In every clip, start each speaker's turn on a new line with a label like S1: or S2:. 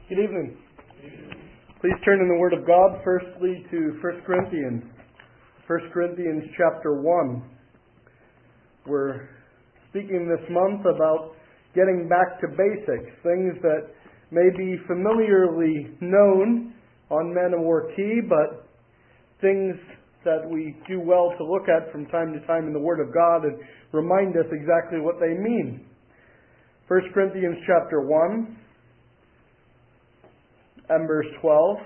S1: Good evening. Please turn in the Word of God firstly to 1 Corinthians. 1 Corinthians chapter 1. We're speaking this month about getting back to basics, things that may be familiarly known on Men of War Key, but things that we do well to look at from time to time in the Word of God and remind us exactly what they mean. 1 Corinthians chapter 1 and verse 12.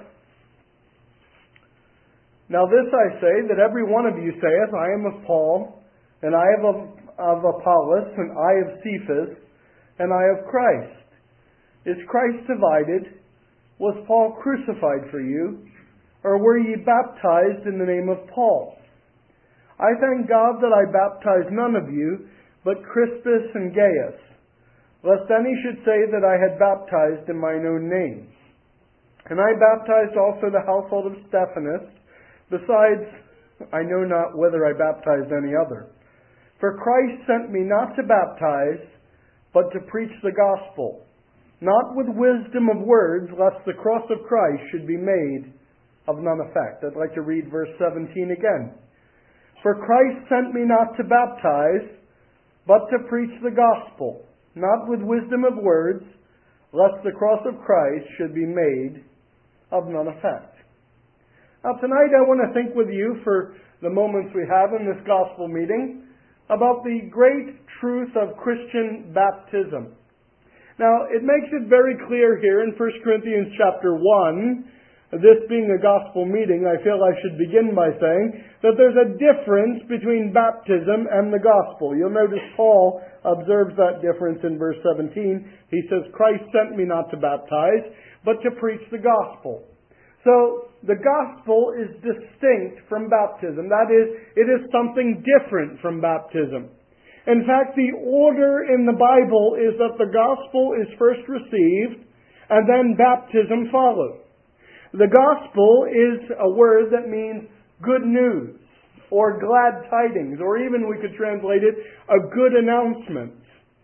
S1: Now this I say, that every one of you saith, I am of Paul, and I am of Apollos, and I of Cephas, and I of Christ. Is Christ divided? Was Paul crucified for you? Or were ye baptized in the name of Paul? I thank God that I baptized none of you, but Crispus and Gaius, lest any should say that I had baptized in mine own name. And I baptized also the household of Stephanas. Besides, I know not whether I baptized any other. For Christ sent me not to baptize, but to preach the gospel, not with wisdom of words, lest the cross of Christ should be made of none effect. I'd like to read verse 17 again. For Christ sent me not to baptize, but to preach the gospel, not with wisdom of words, lest the cross of Christ should be made of none effect. Now tonight I want to think with you for the moments we have in this gospel meeting about the great truth of Christian baptism. Now it makes it very clear here in 1 Corinthians chapter 1, this being a gospel meeting, I feel I should begin by saying that there's a difference between baptism and the gospel. You'll notice Paul observes that difference in verse 17. He says, Christ sent me not to baptize, but to preach the gospel. So, the gospel is distinct from baptism. That is, it is something different from baptism. In fact, the order in the Bible is that the gospel is first received, and then baptism follows. The gospel is a word that means good news, or glad tidings, or even we could translate it, a good announcement.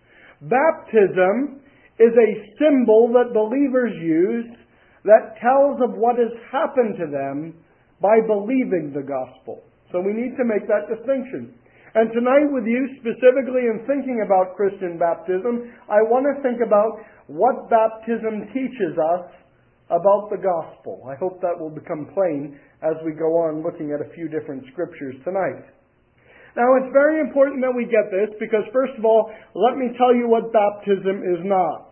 S1: Baptism is a symbol that believers use that tells of what has happened to them by believing the gospel. So we need to make that distinction. And tonight with you, specifically in thinking about Christian baptism, I want to think about what baptism teaches us about the gospel. I hope that will become plain as we go on looking at a few different scriptures tonight. Now it's very important that we get this because first of all, let me tell you what baptism is not.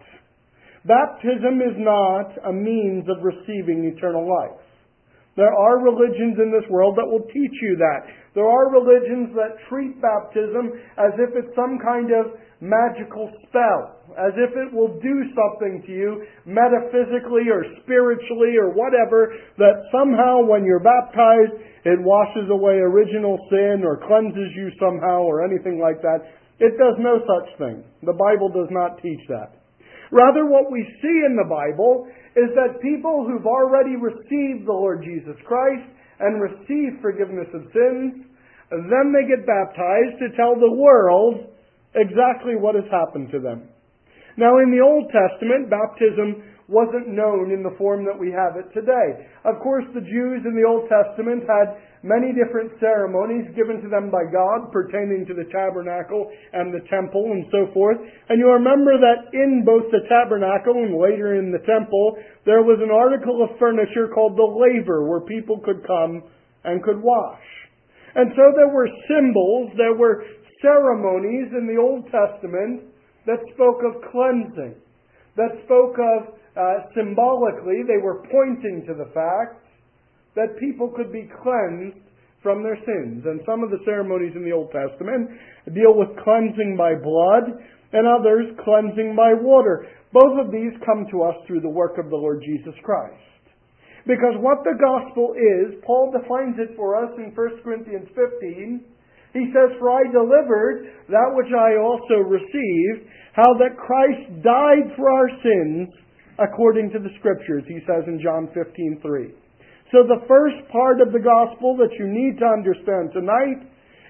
S1: Baptism is not a means of receiving eternal life. There are religions in this world that will teach you that. There are religions that treat baptism as if it's some kind of magical spell, as if it will do something to you metaphysically or spiritually or whatever, that somehow when you're baptized it washes away original sin or cleanses you somehow or anything like that. It does no such thing. The Bible does not teach that. Rather, what we see in the Bible is that people who've already received the Lord Jesus Christ and received forgiveness of sins, then they get baptized to tell the world exactly what has happened to them. Now, in the Old Testament, baptism wasn't known in the form that we have it today. Of course, the Jews in the Old Testament had many different ceremonies given to them by God pertaining to the tabernacle and the temple and so forth. And you remember that in both the tabernacle and later in the temple, there was an article of furniture called the laver where people could come and could wash. And so there were symbols, there were ceremonies in the Old Testament that spoke of cleansing, that spoke of symbolically, they were pointing to the fact that people could be cleansed from their sins. And some of the ceremonies in the Old Testament deal with cleansing by blood and others cleansing by water. Both of these come to us through the work of the Lord Jesus Christ. Because what the gospel is, Paul defines it for us in 1 Corinthians 15. He says, For I delivered that which I also received, how that Christ died for our sins according to the Scriptures, he says in John 15:3. So the first part of the gospel that you need to understand tonight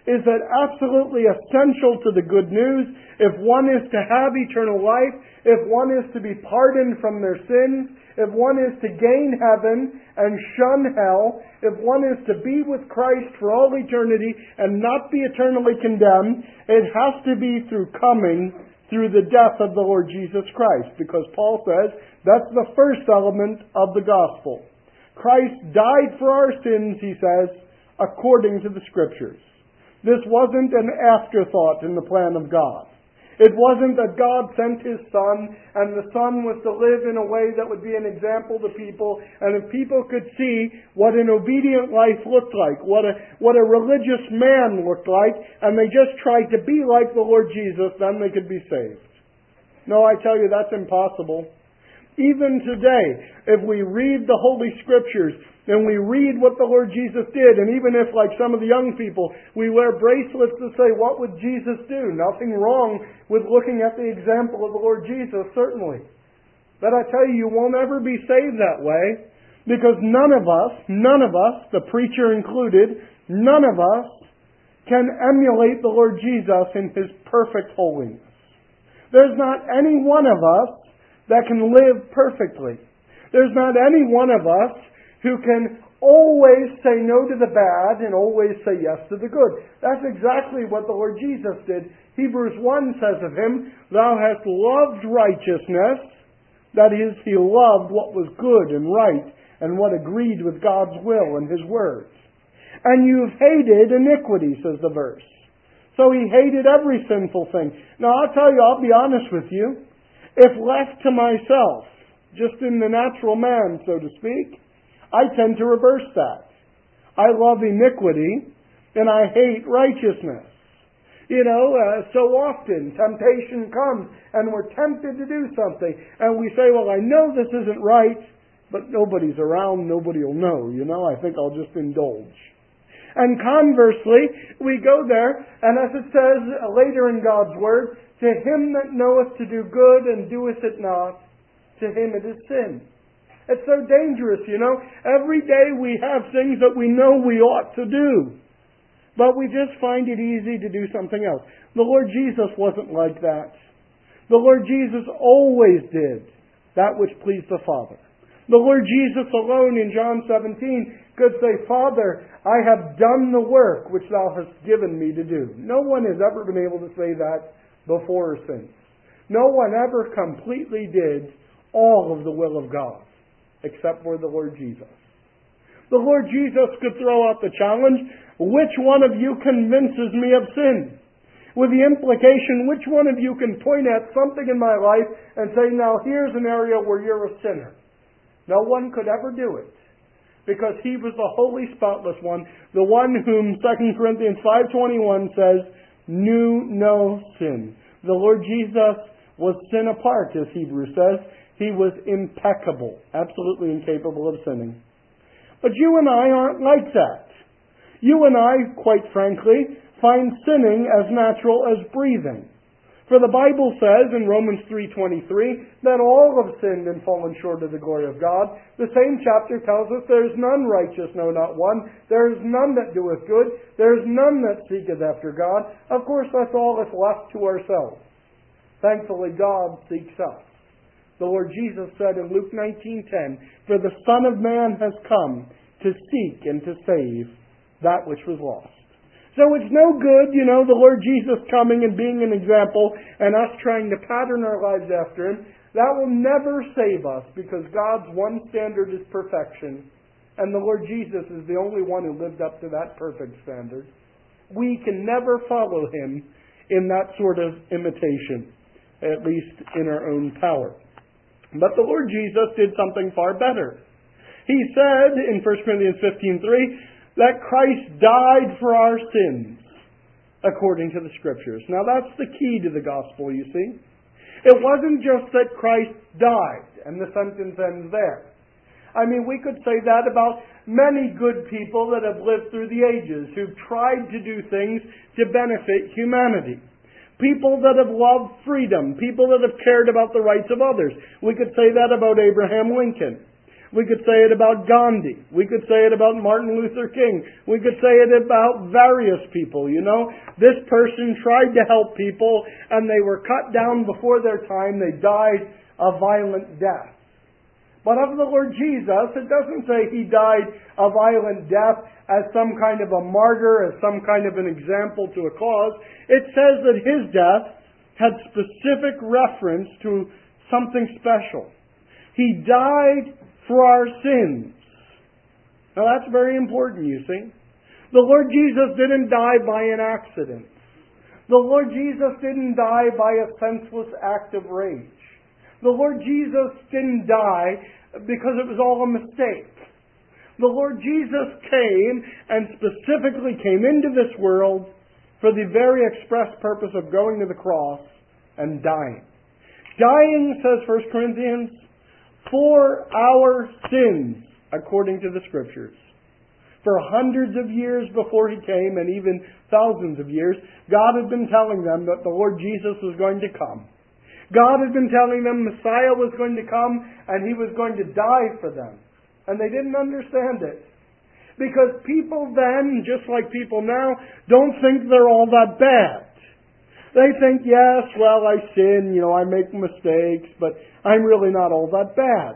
S1: is that absolutely essential to the good news, if one is to have eternal life, if one is to be pardoned from their sins, if one is to gain heaven and shun hell, if one is to be with Christ for all eternity and not be eternally condemned, it has to be through coming through the death of the Lord Jesus Christ. Because Paul says that's the first element of the gospel. Christ died for our sins, he says, according to the Scriptures. This wasn't an afterthought in the plan of God. It wasn't that God sent His Son, and the Son was to live in a way that would be an example to people, and if people could see what an obedient life looked like, what a religious man looked like, and they just tried to be like the Lord Jesus, then they could be saved. No, I tell you, that's impossible. Even today, if we read the Holy Scriptures and we read what the Lord Jesus did, and even if, like some of the young people, we wear bracelets to say, what would Jesus do? Nothing wrong with looking at the example of the Lord Jesus, certainly. But I tell you, you won't ever be saved that way, because none of us, the preacher included, none of us can emulate the Lord Jesus in His perfect holiness. There's not any one of us that can live perfectly. There's not any one of us who can always say no to the bad and always say yes to the good. That's exactly what the Lord Jesus did. Hebrews 1 says of Him, "Thou hast loved righteousness," that is, He loved what was good and right and what agreed with God's will and His words. "And you've hated iniquity," says the verse. So He hated every sinful thing. Now I'll tell you, I'll be honest with you, if left to myself, just in the natural man, so to speak, I tend to reverse that. I love iniquity and I hate righteousness. So often temptation comes and we're tempted to do something and we say, well, I know this isn't right, but nobody's around, nobody will know. I think I'll just indulge. And conversely, we go there, and as it says later in God's Word, to him that knoweth to do good and doeth it not, to him it is sin. It's so dangerous, Every day we have things that we know we ought to do, but we just find it easy to do something else. The Lord Jesus wasn't like that. The Lord Jesus always did that which pleased the Father. The Lord Jesus alone in John 17 could say, "Father, I have done the work which thou hast given me to do." No one has ever been able to say that before or since. No one ever completely did all of the will of God, except for the Lord Jesus. The Lord Jesus could throw out the challenge, "Which one of you convinces me of sin?" With the implication, which one of you can point at something in my life and say, "Now here's an area where you're a sinner." No one could ever do it, because He was the holy, spotless one, the one whom 2 Corinthians 5:21 says, knew no sin. The Lord Jesus was sin apart, as Hebrews says. He was impeccable, absolutely incapable of sinning. But you and I aren't like that. You and I, quite frankly, find sinning as natural as breathing. For the Bible says in Romans 3:23 that all have sinned and fallen short of the glory of God. The same chapter tells us there is none righteous, no, not one. There is none that doeth good. There is none that seeketh after God. Of course, that's all that's left to ourselves. Thankfully, God seeks us. The Lord Jesus said in Luke 19:10, "For the Son of Man has come to seek and to save that which was lost." So it's no good, the Lord Jesus coming and being an example and us trying to pattern our lives after Him. That will never save us, because God's one standard is perfection, and the Lord Jesus is the only one who lived up to that perfect standard. We can never follow Him in that sort of imitation, at least in our own power. But the Lord Jesus did something far better. He said in 1 Corinthians 15:3 that Christ died for our sins, according to the Scriptures. Now that's the key to the gospel, you see. It wasn't just that Christ died, and the sentence ends there. I mean, we could say that about many good people that have lived through the ages, who've tried to do things to benefit humanity. People that have loved freedom, people that have cared about the rights of others. We could say that about Abraham Lincoln. We could say it about Gandhi. We could say it about Martin Luther King. We could say it about various people, This person tried to help people and they were cut down before their time. They died a violent death. But of the Lord Jesus, it doesn't say He died a violent death as some kind of a martyr, as some kind of an example to a cause. It says that His death had specific reference to something special. He died for our sins. Now that's very important, you see. The Lord Jesus didn't die by an accident. The Lord Jesus didn't die by a senseless act of rage. The Lord Jesus didn't die because it was all a mistake. The Lord Jesus came and specifically came into this world for the very express purpose of going to the cross and dying. Dying, says 1 Corinthians, for our sins, according to the Scriptures. For hundreds of years before He came, and even thousands of years, God had been telling them that the Lord Jesus was going to come. God had been telling them Messiah was going to come and He was going to die for them. And they didn't understand it. Because people then, just like people now, don't think they're all that bad. They think, yes, well, I sin, I make mistakes, but I'm really not all that bad.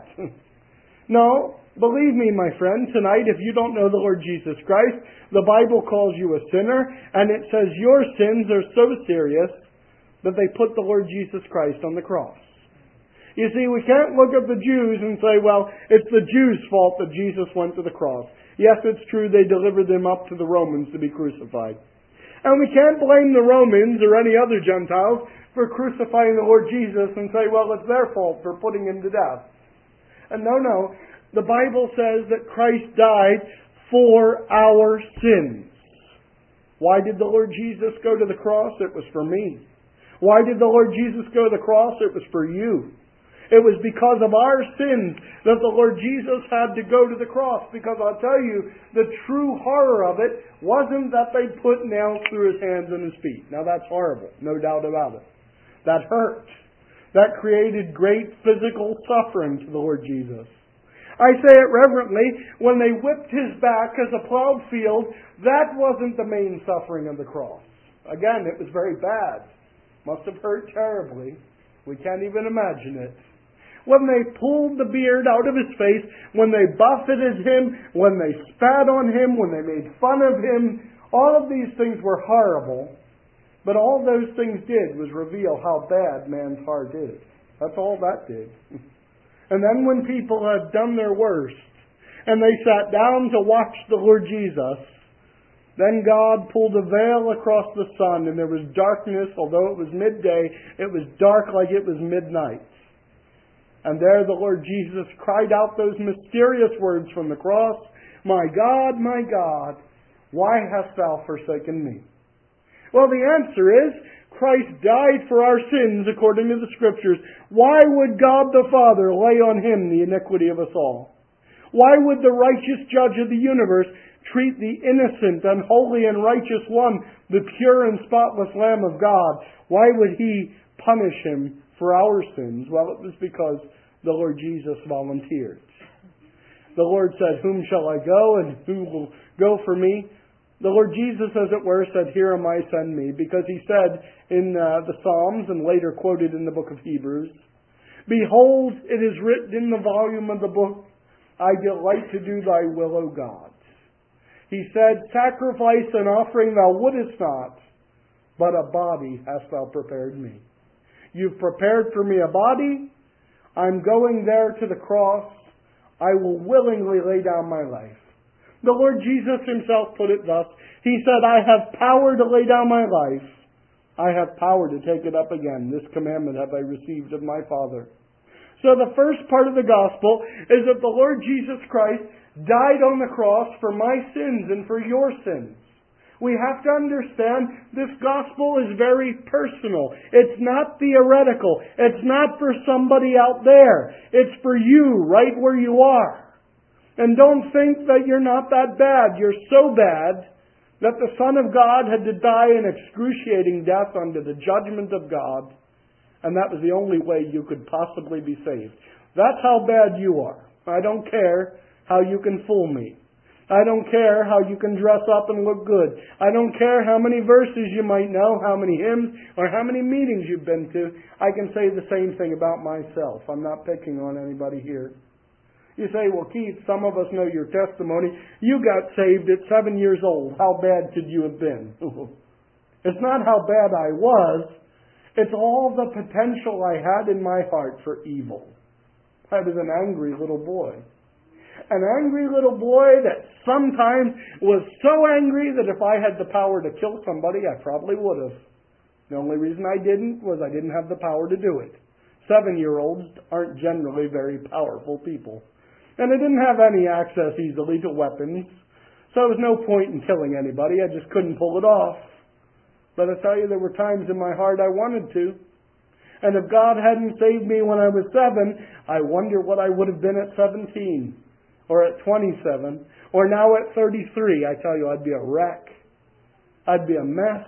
S1: No, believe me, my friend, tonight, if you don't know the Lord Jesus Christ, the Bible calls you a sinner, and it says your sins are so serious that they put the Lord Jesus Christ on the cross. You see, we can't look at the Jews and say, well, it's the Jews' fault that Jesus went to the cross. Yes, it's true, they delivered them up to the Romans to be crucified. And we can't blame the Romans or any other Gentiles for crucifying the Lord Jesus and say, well, it's their fault for putting Him to death. And no. The Bible says that Christ died for our sins. Why did the Lord Jesus go to the cross? It was for me. Why did the Lord Jesus go to the cross? It was for you. It was because of our sins that the Lord Jesus had to go to the cross. Because I'll tell you, the true horror of it wasn't that they put nails through His hands and His feet. Now that's horrible, no doubt about it. That hurt. That created great physical suffering to the Lord Jesus. I say it reverently, when they whipped His back as a plowed field, that wasn't the main suffering of the cross. Again, it was very bad. Must have hurt terribly. We can't even imagine it. When they pulled the beard out of His face, when they buffeted Him, when they spat on Him, when they made fun of Him, all of these things were horrible. But all those things did was reveal how bad man's heart is. That's all that did. And then when people had done their worst, and they sat down to watch the Lord Jesus, then God pulled a veil across the sun, and there was darkness. Although it was midday, it was dark like it was midnight. And there the Lord Jesus cried out those mysterious words from the cross, my God, why hast Thou forsaken me?" Well, the answer is, Christ died for our sins according to the Scriptures. Why would God the Father lay on Him the iniquity of us all? Why would the righteous Judge of the universe treat the innocent and holy and righteous One, the pure and spotless Lamb of God? Why would He punish Him for our sins? Well, it was because the Lord Jesus volunteered. The Lord said, "Whom shall I go, and who will go for me?" The Lord Jesus, as it were, said, "Here am I, send me," because He said in the Psalms, and later quoted in the book of Hebrews, "Behold, it is written in the volume of the book, I delight to do Thy will, O God." He said, "Sacrifice and offering Thou wouldest not, but a body hast Thou prepared me." You've prepared for me a body. I'm going there to the cross. I will willingly lay down my life. The Lord Jesus Himself put it thus. He said, "I have power to lay down my life. I have power to take it up again. This commandment have I received of my Father." So the first part of the gospel is that the Lord Jesus Christ died on the cross for my sins and for your sins. We have to understand this gospel is very personal. It's not theoretical. It's not for somebody out there. It's for you right where you are. And don't think that you're not that bad. You're so bad that the Son of God had to die an excruciating death under the judgment of God. And that was the only way you could possibly be saved. That's how bad you are. I don't care how you can fool me. I don't care how you can dress up and look good. I don't care how many verses you might know, how many hymns, or how many meetings you've been to. I can say the same thing about myself. I'm not picking on anybody here. You say, well, Keith, some of us know your testimony. You got saved at 7 years old. How bad could you have been? It's not how bad I was. It's all the potential I had in my heart for evil. I was an angry little boy. An angry little boy that sometimes was so angry that if I had the power to kill somebody, I probably would have. The only reason I didn't was I didn't have the power to do it. 7-year-olds aren't generally very powerful people. And I didn't have any access easily to weapons, so there was no point in killing anybody. I just couldn't pull it off. But I tell you, there were times in my heart I wanted to. And if God hadn't saved me when I was 7, I wonder what I would have been at 17. Or at 27, or now at 33, I tell you, I'd be a wreck. I'd be a mess.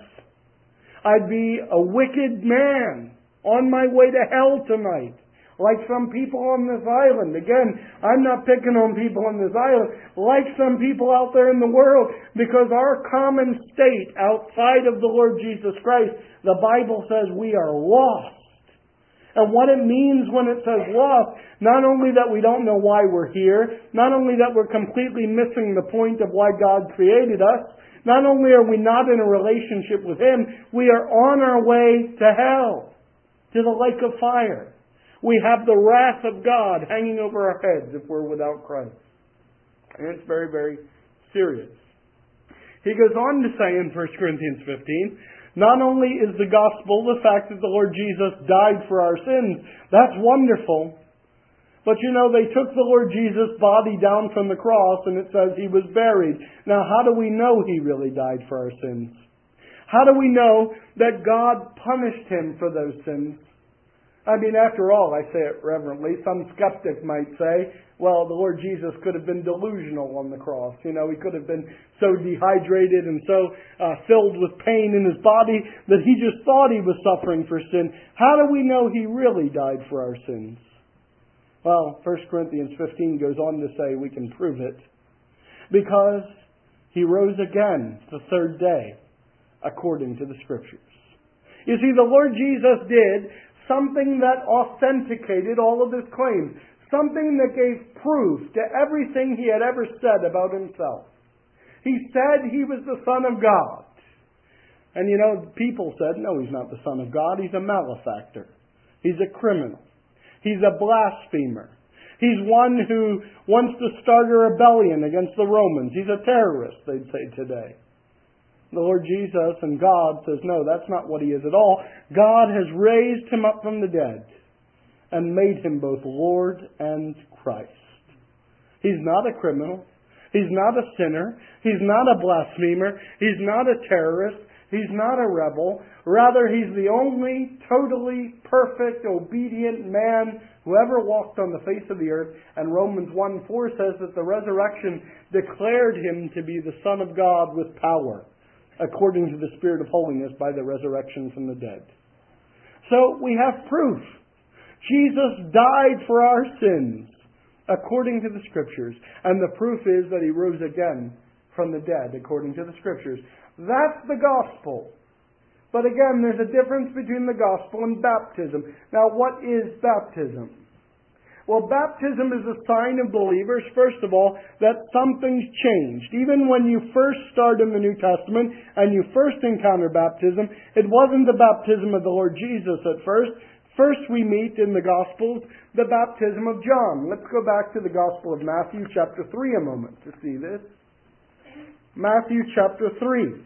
S1: I'd be a wicked man on my way to hell tonight, like some people on this island. Again, I'm not picking on people on this island, like some people out there in the world, because our common state outside of the Lord Jesus Christ, the Bible says we are lost. And what it means when it says lost, not only that we don't know why we're here, not only that we're completely missing the point of why God created us, not only are we not in a relationship with Him, we are on our way to hell, to the lake of fire. We have the wrath of God hanging over our heads if we're without Christ. And it's very, very serious. He goes on to say in 1 Corinthians 15, not only is the gospel the fact that the Lord Jesus died for our sins. That's wonderful. But you know, they took the Lord Jesus' body down from the cross and it says He was buried. Now, how do we know He really died for our sins? How do we know that God punished Him for those sins? I mean, after all, I say it reverently, some skeptic might say, well, the Lord Jesus could have been delusional on the cross. You know, He could have been so dehydrated and so filled with pain in His body that He just thought He was suffering for sin. How do we know He really died for our sins? Well, 1 Corinthians 15 goes on to say we can prove it. Because He rose again the third day, according to the Scriptures. You see, the Lord Jesus did something that authenticated all of His claims. Something that gave proof to everything He had ever said about Himself. He said He was the Son of God. And you know, people said, no, He's not the Son of God. He's a malefactor. He's a criminal. He's a blasphemer. He's one who wants to start a rebellion against the Romans. He's a terrorist, they'd say today. The Lord Jesus and God says, no, that's not what He is at all. God has raised Him up from the dead and made Him both Lord and Christ. He's not a criminal. He's not a sinner. He's not a blasphemer. He's not a terrorist. He's not a rebel. Rather, He's the only totally perfect, obedient man who ever walked on the face of the earth. And Romans 1:4 says that the resurrection declared Him to be the Son of God with power, according to the Spirit of holiness by the resurrection from the dead. So we have proof. Jesus died for our sins, according to the Scriptures. And the proof is that He rose again from the dead, according to the Scriptures. That's the gospel. But again, there's a difference between the gospel and baptism. Now, what is baptism? Well, baptism is a sign of believers, first of all, that something's changed. Even when you first start in the New Testament and you first encounter baptism, it wasn't the baptism of the Lord Jesus at first. First we meet in the Gospels the baptism of John. Let's go back to the Gospel of Matthew chapter 3 a moment to see this. Matthew chapter 3.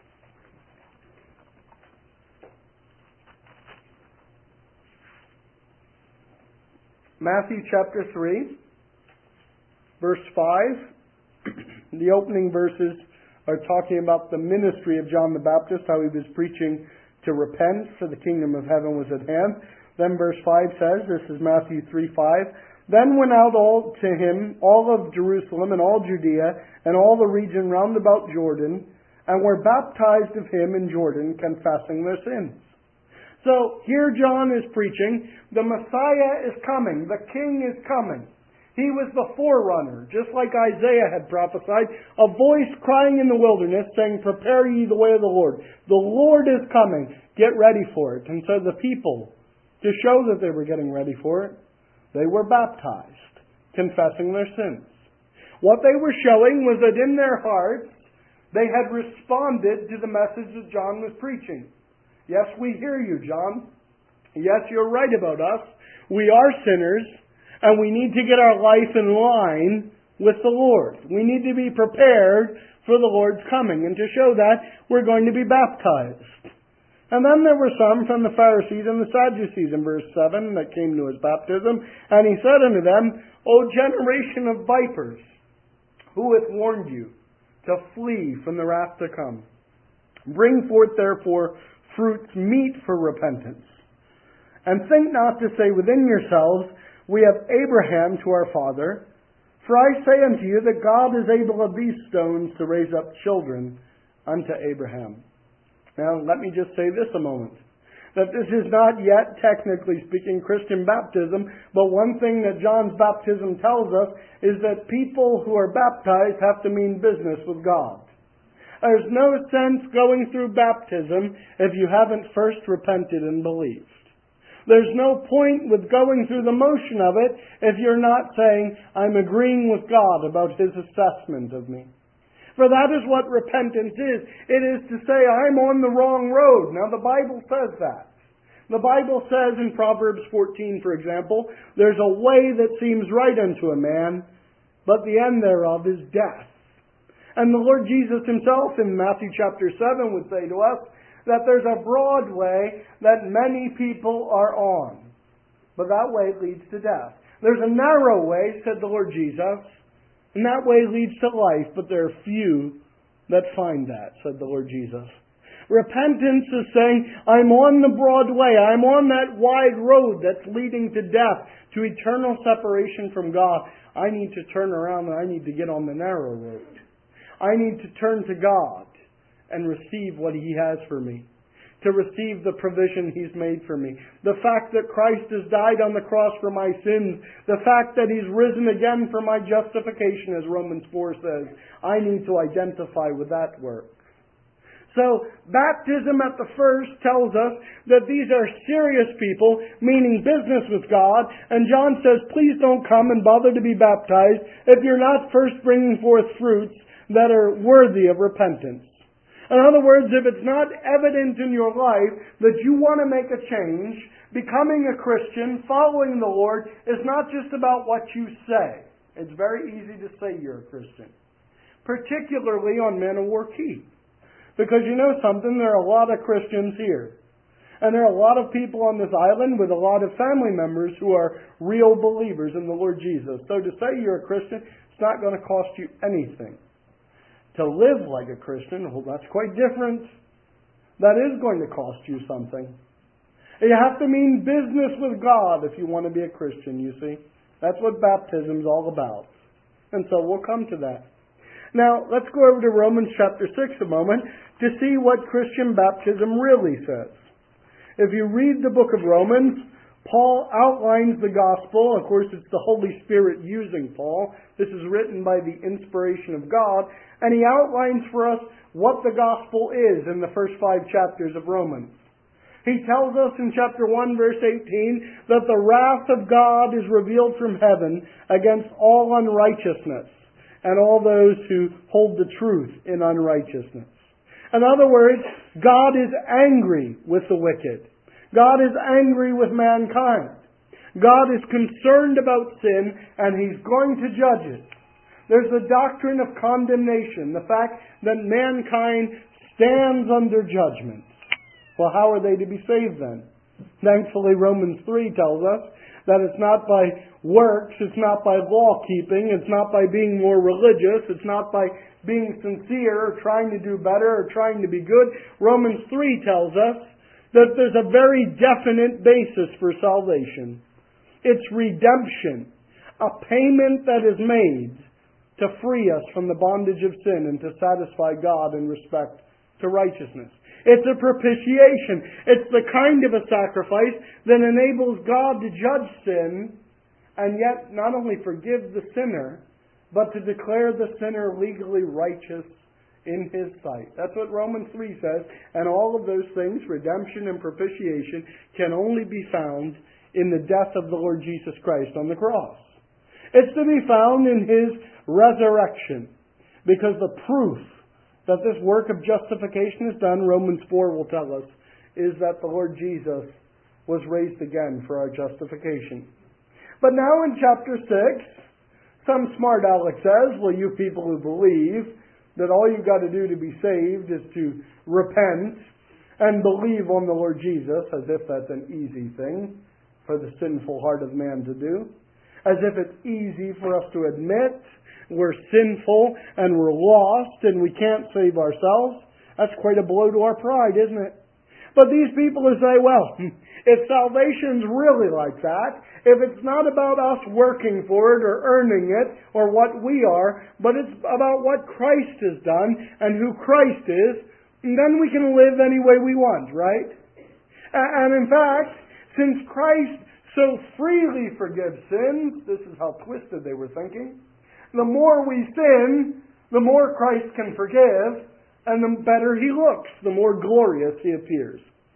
S1: Matthew chapter 3, verse 5. The opening verses are talking about the ministry of John the Baptist, how he was preaching to repent, for the kingdom of heaven was at hand. Then verse 5 says, this is Matthew 3:5, then went out all to him, all of Jerusalem and all Judea, and all the region round about Jordan, and were baptized of him in Jordan, confessing their sins. So here John is preaching, the Messiah is coming, the King is coming. He was the forerunner, just like Isaiah had prophesied, a voice crying in the wilderness saying, "Prepare ye the way of the Lord. The Lord is coming. Get ready for it." And so the people, to show that they were getting ready for it, they were baptized, confessing their sins. What they were showing was that in their hearts, they had responded to the message that John was preaching. Yes, we hear you, John. Yes, you're right about us. We are sinners, and we need to get our life in line with the Lord. We need to be prepared for the Lord's coming. And to show that, we're going to be baptized. And then there were some from the Pharisees and the Sadducees in verse 7 that came to his baptism. And he said unto them, "O generation of vipers, who hath warned you to flee from the wrath to come? Bring forth therefore fruits meet for repentance. And think not to say within yourselves, We have Abraham to our father. For I say unto you that God is able of these stones to raise up children unto Abraham." Now let me just say this a moment. That this is not yet, technically speaking, Christian baptism, but one thing that John's baptism tells us is that people who are baptized have to mean business with God. There's no sense going through baptism if you haven't first repented and believed. There's no point with going through the motion of it if you're not saying, "I'm agreeing with God about His assessment of me." For that is what repentance is. It is to say, I'm on the wrong road. Now the Bible says that. The Bible says in Proverbs 14, for example, "There's a way that seems right unto a man, but the end thereof is death." And the Lord Jesus Himself in Matthew chapter 7 would say to us that there's a broad way that many people are on, but that way leads to death. There's a narrow way, said the Lord Jesus, and that way leads to life, but there are few that find that, said the Lord Jesus. Repentance is saying, I'm on the broad way, I'm on that wide road that's leading to death, to eternal separation from God. I need to turn around and I need to get on the narrow road. I need to turn to God and receive what He has for me, to receive the provision He's made for me. The fact that Christ has died on the cross for my sins, the fact that He's risen again for my justification, as Romans 4 says, I need to identify with that work. So, baptism at the first tells us that these are serious people, meaning business with God, and John says, please don't come and bother to be baptized if you're not first bringing forth fruits that are worthy of repentance. In other words, if it's not evident in your life that you want to make a change, becoming a Christian, following the Lord, is not just about what you say. It's very easy to say you're a Christian, particularly on Man o' War Key. Because you know something, there are a lot of Christians here. And there are a lot of people on this island with a lot of family members who are real believers in the Lord Jesus. So to say you're a Christian, it's not going to cost you anything. To live like a Christian, well, that's quite different. That is going to cost you something. You have to mean business with God if you want to be a Christian, you see. That's what baptism is all about. And so we'll come to that. Now, let's go over to Romans chapter 6 a moment to see what Christian baptism really says. If you read the book of Romans, Paul outlines the gospel. Of course, it's the Holy Spirit using Paul. This is written by the inspiration of God. And he outlines for us what the gospel is in the first 5 chapters of Romans. He tells us in chapter 1, verse 18, that the wrath of God is revealed from heaven against all unrighteousness and all those who hold the truth in unrighteousness. In other words, God is angry with the wicked. God is angry with mankind. God is concerned about sin, and He's going to judge it. There's the doctrine of condemnation, the fact that mankind stands under judgment. Well, how are they to be saved then? Thankfully, Romans 3 tells us that it's not by works, it's not by law keeping, it's not by being more religious, it's not by being sincere or trying to do better or trying to be good. Romans 3 tells us that there's a very definite basis for salvation. It's redemption, a payment that is made to free us from the bondage of sin and to satisfy God in respect to righteousness. It's a propitiation. It's the kind of a sacrifice that enables God to judge sin and yet not only forgive the sinner, but to declare the sinner legally righteous in His sight. That's what Romans 3 says. And all of those things, redemption and propitiation, can only be found in the death of the Lord Jesus Christ on the cross. It's to be found in His resurrection. Because the proof that this work of justification is done, Romans 4 will tell us, is that the Lord Jesus was raised again for our justification. But now in chapter 6, some smart aleck says, well, you people who believe that all you've got to do to be saved is to repent and believe on the Lord Jesus, as if that's an easy thing for the sinful heart of man to do. As if it's easy for us to admit we're sinful and we're lost and we can't save ourselves. That's quite a blow to our pride, isn't it? But these people who say, well, if salvation's really like that, if it's not about us working for it or earning it or what we are, but it's about what Christ has done and who Christ is, then we can live any way we want, right? And in fact, since Christ so freely forgives sins, this is how twisted they were thinking, the more we sin, the more Christ can forgive, and the better He looks, the more glorious He appears.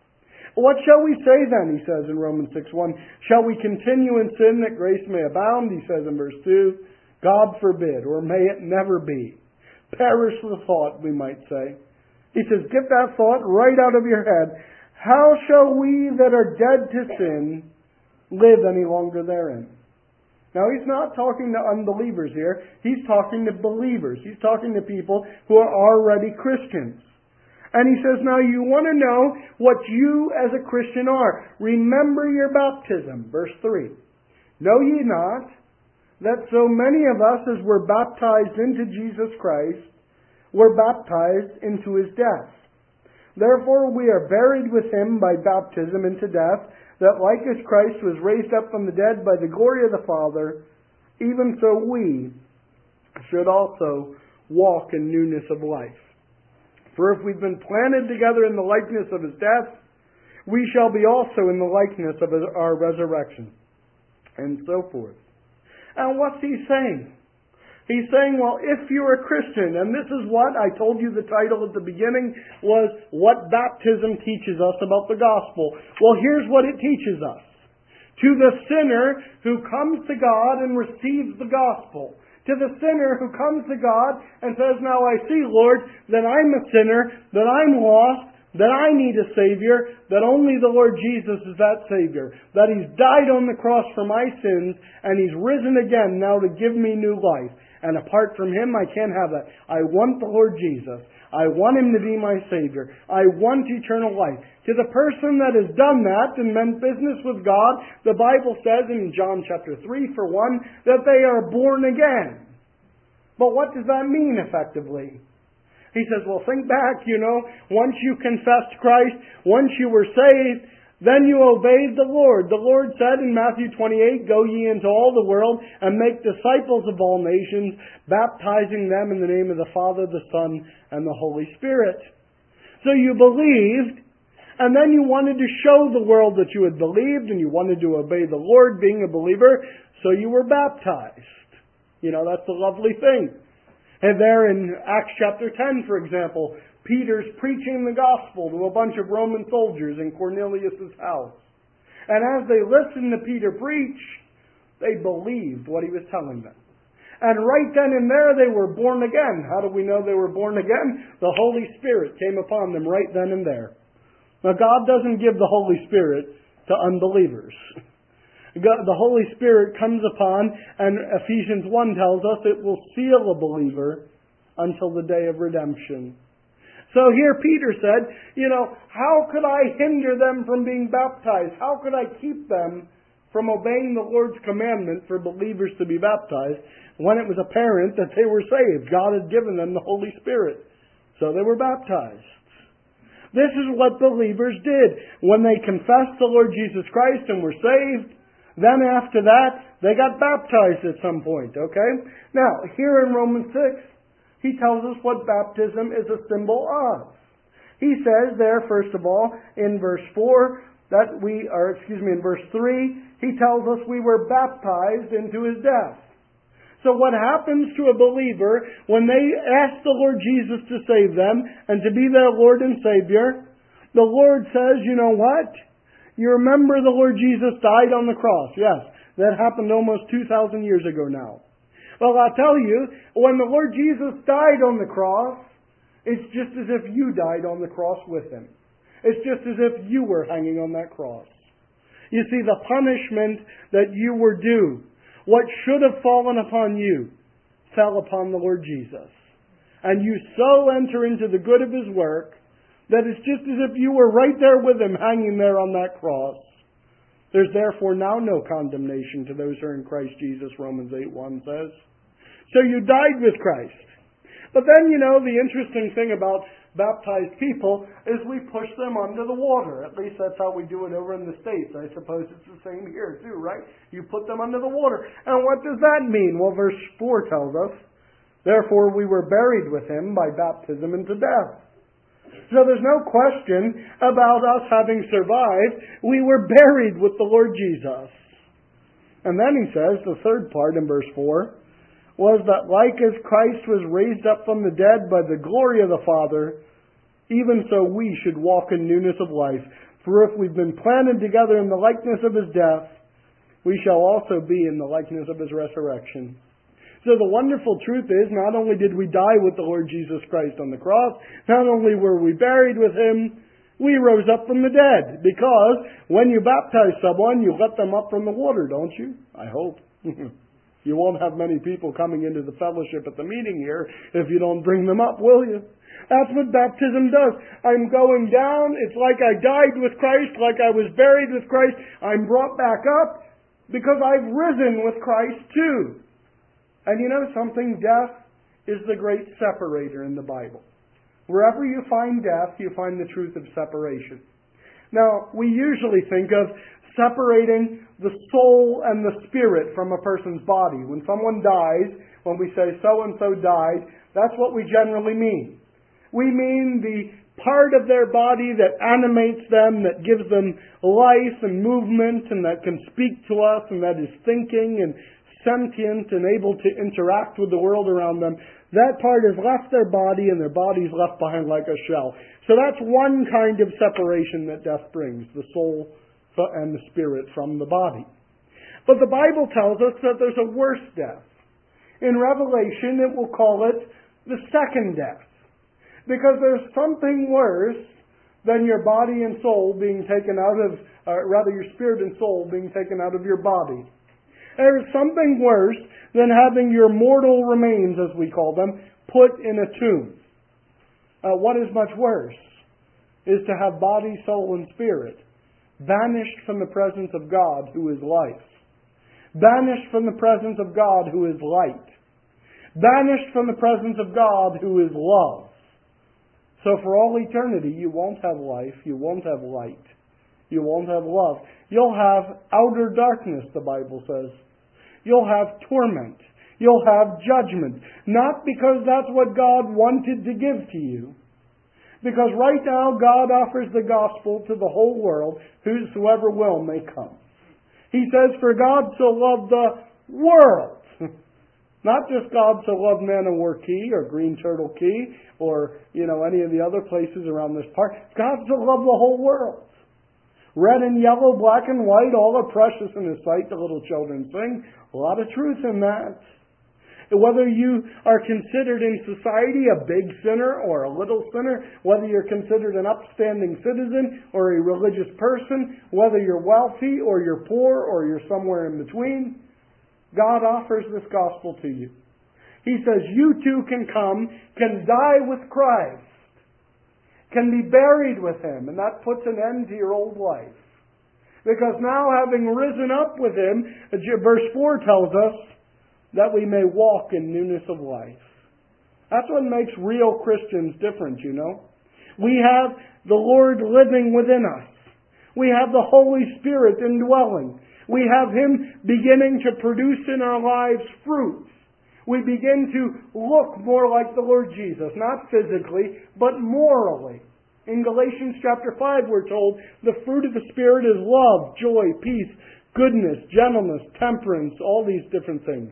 S1: What shall we say then, he says in Romans 6:1. Shall we continue in sin that grace may abound? He says in verse 2. God forbid, or may it never be. Perish the thought, we might say. He says, get that thought right out of your head. How shall we that are dead to sin live any longer therein? Now, he's not talking to unbelievers here. He's talking to believers. He's talking to people who are already Christians. And he says, now you want to know what you as a Christian are. Remember your baptism. Verse 3. Know ye not that so many of us as were baptized into Jesus Christ were baptized into His death? Therefore we are buried with Him by baptism into death, that like as Christ was raised up from the dead by the glory of the Father, even so we should also walk in newness of life. For if we've been planted together in the likeness of His death, we shall be also in the likeness of our resurrection. And so forth. And what's he saying? He's saying, well, if you're a Christian, and this is what I told you the title at the beginning was What Baptism Teaches Us About the Gospel. Well, here's what it teaches us. To the sinner who comes to God and receives the gospel. To the sinner who comes to God and says, now I see, Lord, that I'm a sinner, that I'm lost, that I need a Savior, that only the Lord Jesus is that Savior, that He's died on the cross for my sins, and He's risen again now to give me new life. And apart from Him, I can't have that. I want the Lord Jesus. I want Him to be my Savior. I want eternal life. To the person that has done that and meant business with God, the Bible says in John chapter 3, for one, that they are born again. But what does that mean effectively? He says, well, think back, once you confessed Christ, once you were saved, then you obeyed the Lord. The Lord said in Matthew 28, go ye into all the world and make disciples of all nations, baptizing them in the name of the Father, the Son, and the Holy Spirit. So you believed, and then you wanted to show the world that you had believed, and you wanted to obey the Lord, being a believer, so you were baptized. That's the lovely thing. And there in Acts chapter 10, for example, Peter's preaching the gospel to a bunch of Roman soldiers in Cornelius' house. And as they listened to Peter preach, they believed what he was telling them. And right then and there, they were born again. How do we know they were born again? The Holy Spirit came upon them right then and there. Now, God doesn't give the Holy Spirit to unbelievers. The Holy Spirit comes upon, and Ephesians 1 tells us it will seal a believer until the day of redemption. So here Peter said, how could I hinder them from being baptized? How could I keep them from obeying the Lord's commandment for believers to be baptized when it was apparent that they were saved? God had given them the Holy Spirit. So they were baptized. This is what believers did. When they confessed the Lord Jesus Christ and were saved, then after that, they got baptized at some point, okay? Now, here in Romans 6, he tells us what baptism is a symbol of. He says there, first of all, in verse 3, he tells us we were baptized into his death. So what happens to a believer when they ask the Lord Jesus to save them and to be their Lord and Savior? The Lord says, you know what? You remember the Lord Jesus died on the cross. Yes, that happened almost 2,000 years ago now. Well, I'll tell you, when the Lord Jesus died on the cross, it's just as if you died on the cross with him. It's just as if you were hanging on that cross. You see, the punishment that you were due, what should have fallen upon you, fell upon the Lord Jesus. And you so enter into the good of his work that it's just as if you were right there with him, hanging there on that cross. There's therefore now no condemnation to those who are in Christ Jesus, Romans 8:1 says. So you died with Christ. But then, the interesting thing about baptized people is we push them under the water. At least that's how we do it over in the States. I suppose it's the same here too, right? You put them under the water. And what does that mean? Well, verse 4 tells us, therefore we were buried with him by baptism into death. So there's no question about us having survived. We were buried with the Lord Jesus. And then he says, the third part in verse 4, was that like as Christ was raised up from the dead by the glory of the Father, even so we should walk in newness of life. For if we've been planted together in the likeness of his death, we shall also be in the likeness of his resurrection. So the wonderful truth is, not only did we die with the Lord Jesus Christ on the cross, not only were we buried with him, we rose up from the dead. Because when you baptize someone, you let them up from the water, don't you? I hope. You won't have many people coming into the fellowship at the meeting here if you don't bring them up, will you? That's what baptism does. I'm going down. It's like I died with Christ, like I was buried with Christ. I'm brought back up because I've risen with Christ too. And you know something? Death is the great separator in the Bible. Wherever you find death, you find the truth of separation. Now, we usually think of separating the soul and the spirit from a person's body. When someone dies, when we say so-and-so died, that's what we generally mean. We mean the part of their body that animates them, that gives them life and movement, and that can speak to us, and that is thinking and sentient and able to interact with the world around them. That part has left their body, and their body is left behind like a shell. So that's one kind of separation that death brings, the soul and the spirit from the body. But the Bible tells us that there's a worse death. In Revelation, it will call it the second death. Because there's something worse than your body and soul being taken out of, your spirit and soul being taken out of your body. There is something worse than having your mortal remains, as we call them, put in a tomb. What is much worse is to have body, soul, and spirit banished from the presence of God, who is life. Banished from the presence of God, who is light. Banished from the presence of God, who is love. So for all eternity, you won't have life, you won't have light, you won't have love. You'll have outer darkness, the Bible says. You'll have torment. You'll have judgment. Not because that's what God wanted to give to you. Because right now, God offers the gospel to the whole world. Whosoever will may come. He says, for God so loved the world. Not just God so loved Manowar Key or Green Turtle Key or, any of the other places around this park. God so loved the whole world. Red and yellow, black and white, all are precious in His sight, the little children sing. A lot of truth in that. Whether you are considered in society a big sinner or a little sinner, whether you're considered an upstanding citizen or a religious person, whether you're wealthy or you're poor or you're somewhere in between, God offers this gospel to you. He says you too can come, can die with Christ, can be buried with Him, and that puts an end to your old life. Because now, having risen up with Him, verse 4 tells us, that we may walk in newness of life. That's what makes real Christians different, We have the Lord living within us. We have the Holy Spirit indwelling. We have Him beginning to produce in our lives fruit. We begin to look more like the Lord Jesus, not physically, but morally. In Galatians chapter 5, we're told, the fruit of the Spirit is love, joy, peace, goodness, gentleness, temperance, all these different things.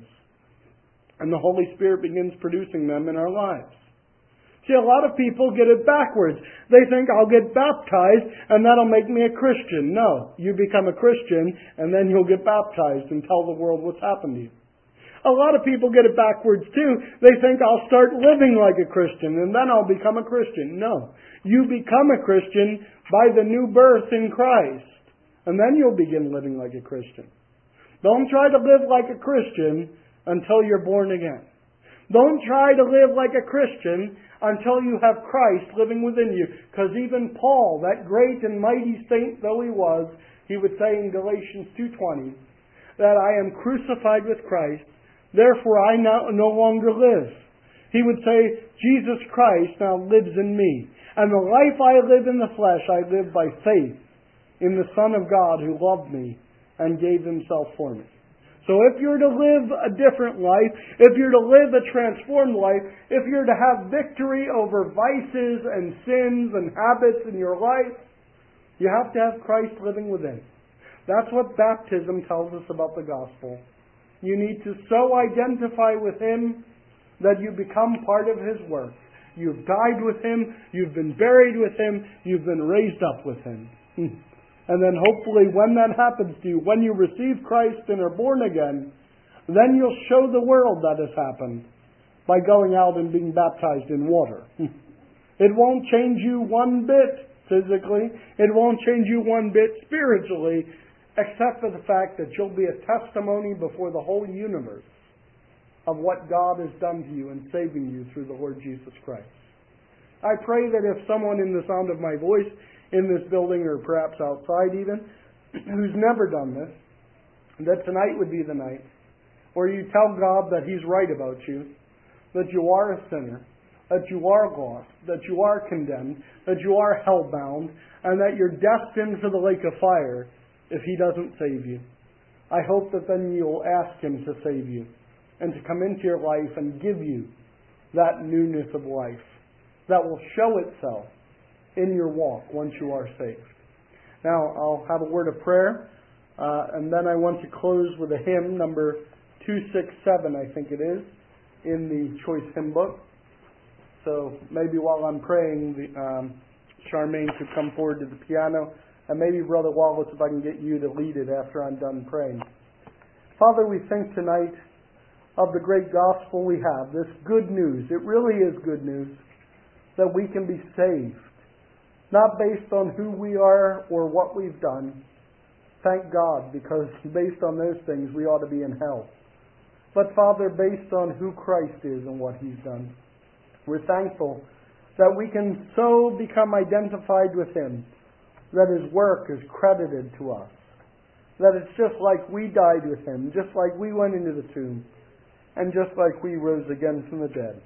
S1: And the Holy Spirit begins producing them in our lives. See, a lot of people get it backwards. They think, I'll get baptized and that'll make me a Christian. No, you become a Christian and then you'll get baptized and tell the world what's happened to you. A lot of people get it backwards too. They think, I'll start living like a Christian and then I'll become a Christian. No, you become a Christian by the new birth in Christ. And then you'll begin living like a Christian. Don't try to live like a Christian until you're born again. Don't try to live like a Christian until you have Christ living within you. Because even Paul, that great and mighty saint though he was, he would say in Galatians 2:20, that I am crucified with Christ, therefore I no longer live. He would say, Jesus Christ now lives in me. And the life I live in the flesh, I live by faith in the Son of God who loved me and gave himself for me. So if you're to live a different life, if you're to live a transformed life, if you're to have victory over vices and sins and habits in your life, you have to have Christ living within. That's what baptism tells us about the gospel. You need to so identify with Him that you become part of His work. You've died with Him, you've been buried with Him, you've been raised up with Him. And then hopefully when that happens to you, when you receive Christ and are born again, then you'll show the world that has happened by going out and being baptized in water. It won't change you one bit physically. It won't change you one bit spiritually, except for the fact that you'll be a testimony before the whole universe of what God has done to you in saving you through the Lord Jesus Christ. I pray that if someone in the sound of my voice in this building or perhaps outside even, who's never done this, that tonight would be the night where you tell God that He's right about you, that you are a sinner, that you are lost, that you are condemned, that you are hell-bound, and that you're destined for the lake of fire if He doesn't save you. I hope that then you'll ask Him to save you and to come into your life and give you that newness of life that will show itself in your walk once you are saved. Now, I'll have a word of prayer, and then I want to close with a hymn, number 267, I think it is, in the Choice Hymn Book. So maybe while I'm praying, Charmaine could come forward to the piano, and maybe Brother Wallace, if I can get you to lead it after I'm done praying. Father, we think tonight of the great gospel we have, this good news. It really is good news that we can be saved. Not based on who we are or what we've done. Thank God, because based on those things we ought to be in hell. But Father, based on who Christ is and what He's done, we're thankful that we can so become identified with Him that His work is credited to us. That it's just like we died with Him, just like we went into the tomb, and just like we rose again from the dead.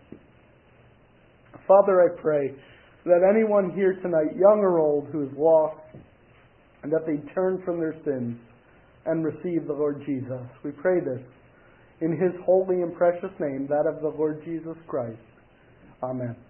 S1: Father, I pray that anyone here tonight, young or old, who is lost, and that they turn from their sins and receive the Lord Jesus. We pray this in His holy and precious name, that of the Lord Jesus Christ. Amen.